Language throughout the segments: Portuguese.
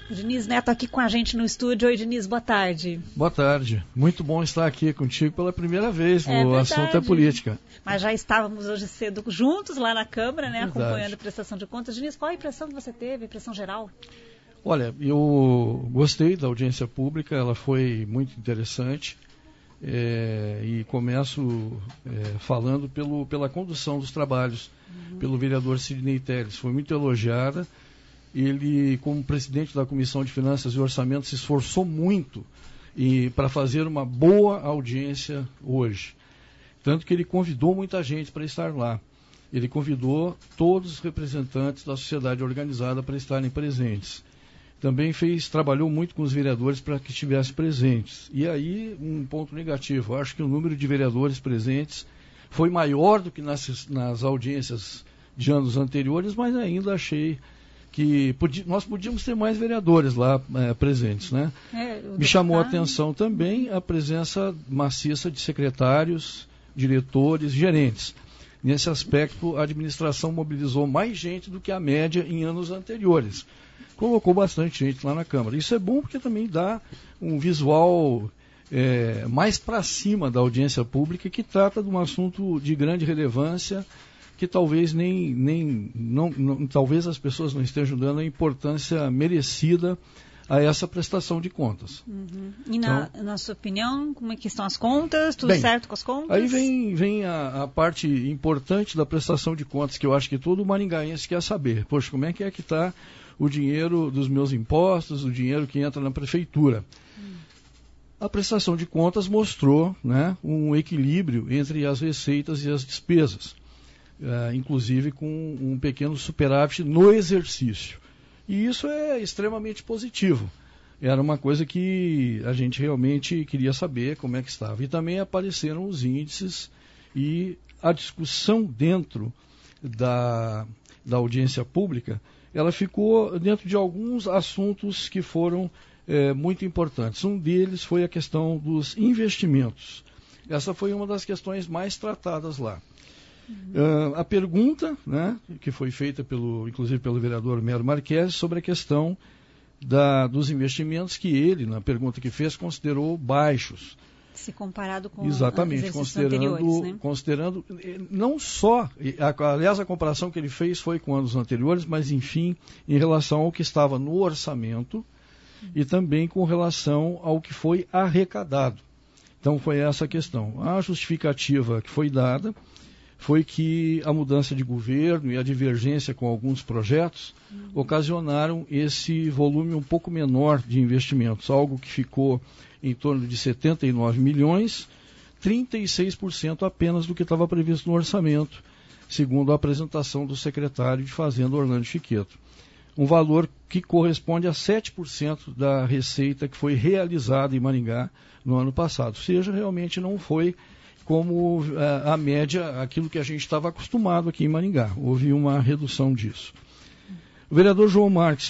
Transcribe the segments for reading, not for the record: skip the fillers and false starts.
O Diniz Neto aqui com a gente no estúdio. Oi, Diniz, boa tarde. Boa tarde. Muito bom estar aqui contigo pela primeira vez. O assunto é política. Mas já estávamos hoje cedo juntos lá na Câmara, né, acompanhando a prestação de contas. Diniz, qual a impressão que você teve, a impressão geral? Olha, eu gostei da audiência pública, ela foi muito interessante. E começo falando pela condução dos trabalhos, pelo vereador Sidney Telles. Foi muito elogiada. Ele, como presidente da Comissão de Finanças e Orçamento, se esforçou muito para fazer uma boa audiência hoje. Tanto que ele convidou muita gente para estar lá. Ele convidou todos os representantes da sociedade organizada para estarem presentes. Também trabalhou muito com os vereadores para que estivessem presentes. E aí, um ponto negativo, eu acho que o número de vereadores presentes foi maior do que nas audiências de anos anteriores, mas ainda achei que nós podíamos ter mais vereadores lá presentes, né? Me chamou a atenção também a presença maciça de secretários, diretores, gerentes. Nesse aspecto, a administração mobilizou mais gente do que a média em anos anteriores. Colocou bastante gente lá na Câmara. Isso é bom porque também dá um visual mais para cima da audiência pública, que trata de um assunto de grande relevância, que talvez talvez as pessoas não estejam dando a importância merecida a essa prestação de contas. E na sua opinião, como é que estão as contas? Tudo certo com as contas? Aí vem a parte importante da prestação de contas, que eu acho que todo maringaense quer saber. Poxa, como é que está o dinheiro dos meus impostos, o dinheiro que entra na prefeitura? A prestação de contas mostrou, né, um equilíbrio entre as receitas e as despesas, inclusive com um pequeno superávit no exercício. E isso é extremamente positivo. Era uma coisa que a gente realmente queria saber como é que estava. E também apareceram os índices e a discussão dentro da audiência pública, ela ficou dentro de alguns assuntos que foram muito importantes. Um deles foi a questão dos investimentos. Essa foi uma das questões mais tratadas lá. A pergunta, né, que foi feita inclusive pelo vereador Mero Marques, sobre a questão dos investimentos, que ele, na pergunta que fez, considerou baixos. Se comparado com exatamente, anteriores, né? Considerando não só, aliás, a comparação que ele fez foi com anos anteriores, mas enfim, em relação ao que estava no orçamento e também com relação ao que foi arrecadado. Então foi essa a questão. A justificativa que foi dada foi que a mudança de governo e a divergência com alguns projetos ocasionaram esse volume um pouco menor de investimentos, algo que ficou em torno de 79 milhões, 36% apenas do que estava previsto no orçamento, segundo a apresentação do secretário de Fazenda, Orlando Chiqueto. Um valor que corresponde a 7% da receita que foi realizada em Maringá no ano passado. Ou seja, realmente não foi como a média, aquilo que a gente estava acostumado aqui em Maringá. Houve uma redução disso. O vereador Jean Marques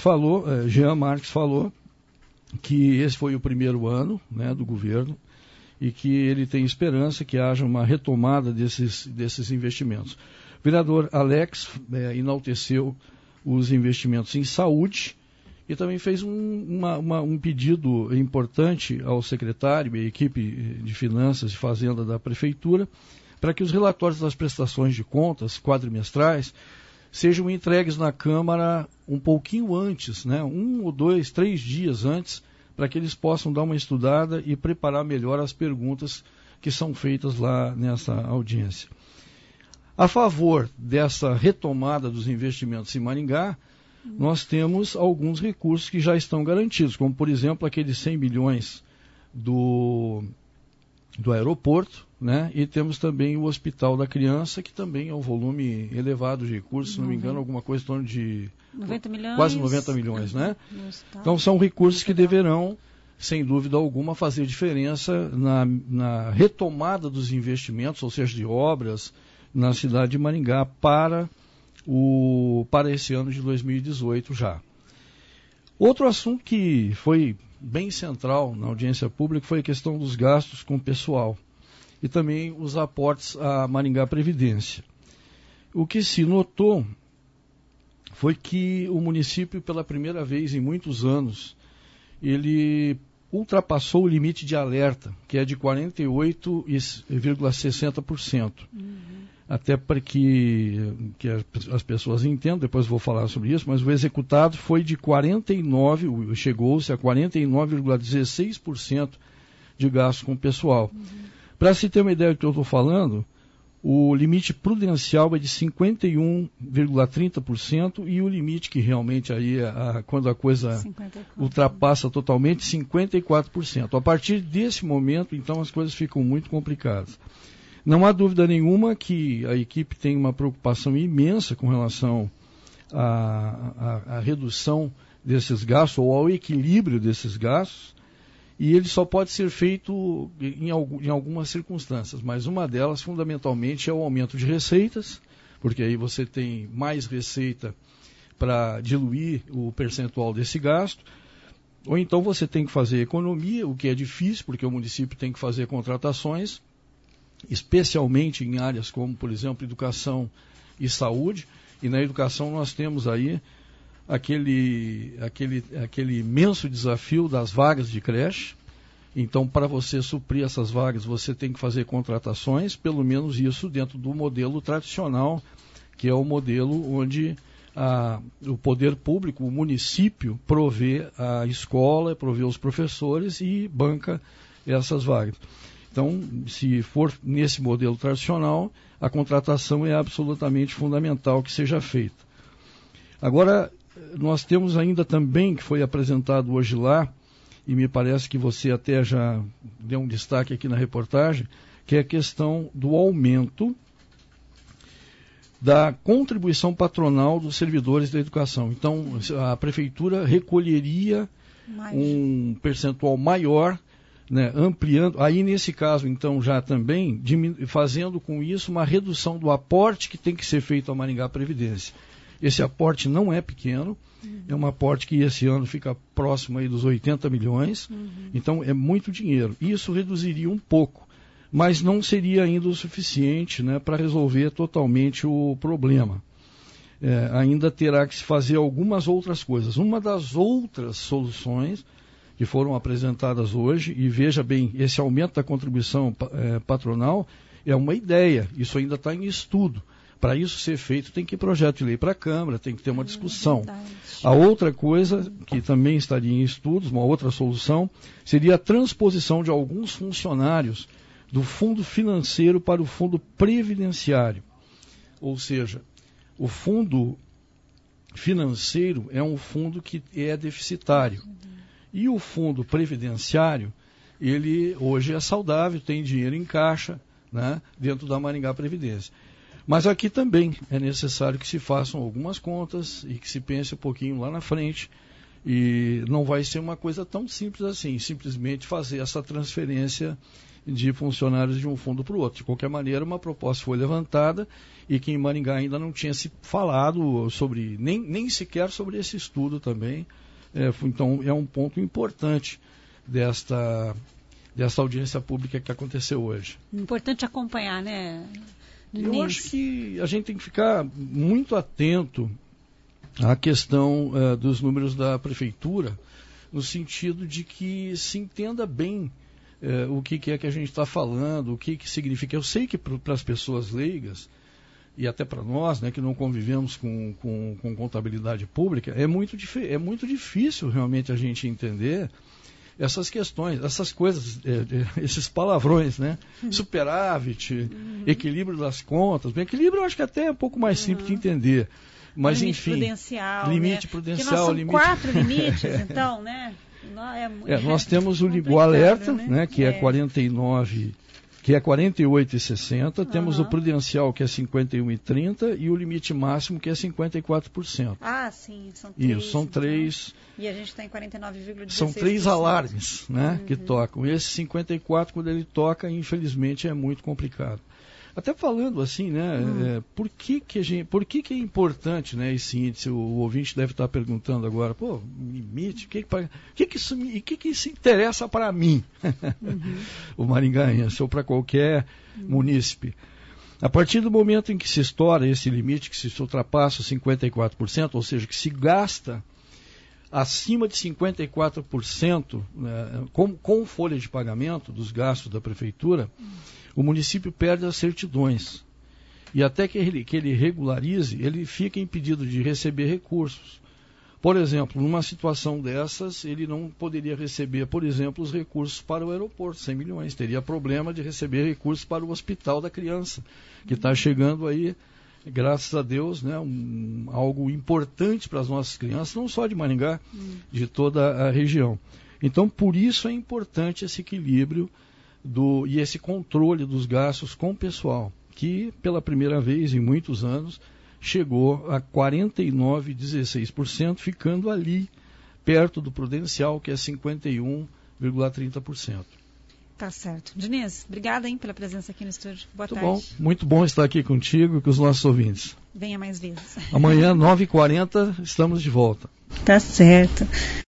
falou que esse foi o primeiro ano, né, do governo e que ele tem esperança que haja uma retomada desses investimentos. O vereador Alex enalteceu os investimentos em saúde e também fez um pedido importante ao secretário e à equipe de finanças e fazenda da prefeitura para que os relatórios das prestações de contas quadrimestrais sejam entregues na Câmara um pouquinho antes, né, 1 ou 2, 3 dias antes, para que eles possam dar uma estudada e preparar melhor as perguntas que são feitas lá nessa audiência. A favor dessa retomada dos investimentos em Maringá, nós temos alguns recursos que já estão garantidos, como, por exemplo, aqueles 100 milhões do aeroporto, né? E temos também o Hospital da Criança, que também é um volume elevado de recursos, se não me engano, alguma coisa em torno de 90 milhões, quase 90 milhões, né? Então são recursos que deverão, sem dúvida alguma, fazer diferença na retomada dos investimentos, ou seja, de obras na cidade de Maringá para esse ano de 2018 já. Outro assunto que foi bem central na audiência pública foi a questão dos gastos com pessoal e também os aportes à Maringá Previdência. O que se notou foi que o município, pela primeira vez em muitos anos, ele ultrapassou o limite de alerta, que é de 48,60%. Até para que as pessoas entendam, depois vou falar sobre isso, mas o executado foi de 49%, chegou-se a 49,16% de gasto com o pessoal. Para se ter uma ideia do que eu estou falando, o limite prudencial é de 51,30% e o limite que realmente aí, quando a coisa 54. Ultrapassa totalmente, 54%. A partir desse momento, então, as coisas ficam muito complicadas. Não há dúvida nenhuma que a equipe tem uma preocupação imensa com relação à redução desses gastos ou ao equilíbrio desses gastos, e ele só pode ser feito em algumas circunstâncias, mas uma delas, fundamentalmente, é o aumento de receitas, porque aí você tem mais receita para diluir o percentual desse gasto, ou então você tem que fazer economia, o que é difícil, porque o município tem que fazer contratações, especialmente em áreas como, por exemplo, educação e saúde, e na educação nós temos aí aquele imenso desafio das vagas de creche. Então, para você suprir essas vagas, você tem que fazer contratações, pelo menos isso dentro do modelo tradicional, que é o modelo onde o poder público, o município, provê a escola, provê os professores e banca essas vagas. Então, se for nesse modelo tradicional, a contratação é absolutamente fundamental que seja feita. Agora, nós temos ainda também, que foi apresentado hoje lá, e me parece que você até já deu um destaque aqui na reportagem, que é a questão do aumento da contribuição patronal dos servidores da educação. Então, a prefeitura recolheria um percentual maior, né, ampliando, aí nesse caso então já também fazendo com isso uma redução do aporte que tem que ser feito à Maringá Previdência. Esse aporte não é pequeno, é um aporte que esse ano fica próximo aí dos 80 milhões, então é muito dinheiro. Isso reduziria um pouco, mas não seria ainda o suficiente, né, para resolver totalmente o problema. Ainda terá que se fazer algumas outras coisas. Uma das outras soluções que foram apresentadas hoje, e veja bem, esse aumento da contribuição patronal é uma ideia, isso ainda está em estudo. Para isso ser feito, tem que ir projeto de lei para a Câmara, tem que ter uma discussão. A outra coisa, que também estaria em estudos, uma outra solução, seria a transposição de alguns funcionários do fundo financeiro para o fundo previdenciário. Ou seja, o fundo financeiro é um fundo que é deficitário. E o fundo previdenciário, ele hoje é saudável, tem dinheiro em caixa, né, dentro da Maringá Previdência. Mas aqui também é necessário que se façam algumas contas e que se pense um pouquinho lá na frente. E não vai ser uma coisa tão simples assim, simplesmente fazer essa transferência de funcionários de um fundo para o outro. De qualquer maneira, uma proposta foi levantada e que em Maringá ainda não tinha se falado sobre, nem sequer sobre esse estudo também. Então, é um ponto importante desta audiência pública que aconteceu hoje. Importante acompanhar, né? Eu acho que a gente tem que ficar muito atento à questão dos números da prefeitura, no sentido de que se entenda bem o que é que a gente está falando, o que significa. Eu sei que para as pessoas leigas, e até para nós, né, que não convivemos com contabilidade pública, é muito difícil realmente a gente entender essas questões, essas coisas, esses palavrões, né? Superávit, equilíbrio das contas. O equilíbrio eu acho que até é um pouco mais simples de entender. Mas, limite enfim, prudencial, limite né? prudencial. Porque nós são 4 limites, então, né? Nós temos o alerta, né, que é 49, que é 48,60, temos o prudencial, que é 51,30, e o limite máximo, que é 54%. Ah, sim, são 3. Isso, são 3. E a gente está em 49,16%. São 3 alarmes, né, que tocam. Esse 54, quando ele toca, infelizmente, é muito complicado. Até falando assim, né, por que é importante, né, esse índice? O ouvinte deve estar perguntando agora, limite, o que isso interessa para mim, o maringaense, ou para qualquer munícipe? A partir do momento em que se estoura esse limite, que se ultrapassa 54%, ou seja, que se gasta acima de 54%, né, com folha de pagamento dos gastos da prefeitura, o município perde as certidões. E até que ele regularize, ele fica impedido de receber recursos. Por exemplo, numa situação dessas, ele não poderia receber, por exemplo, os recursos para o aeroporto, 100 milhões. Teria problema de receber recursos para o hospital da criança, que está chegando aí, graças a Deus, né, algo importante para as nossas crianças, não só de Maringá, de toda a região. Então, por isso é importante esse equilíbrio e esse controle dos gastos com o pessoal, que pela primeira vez em muitos anos chegou a 49,16%, ficando ali perto do prudencial, que é 51,30%. Tá certo. Diniz, obrigada pela presença aqui no estúdio. Boa tarde. Bom, muito bom estar aqui contigo e com os nossos ouvintes. Venha mais vezes. Amanhã, 9h40, estamos de volta. Tá certo.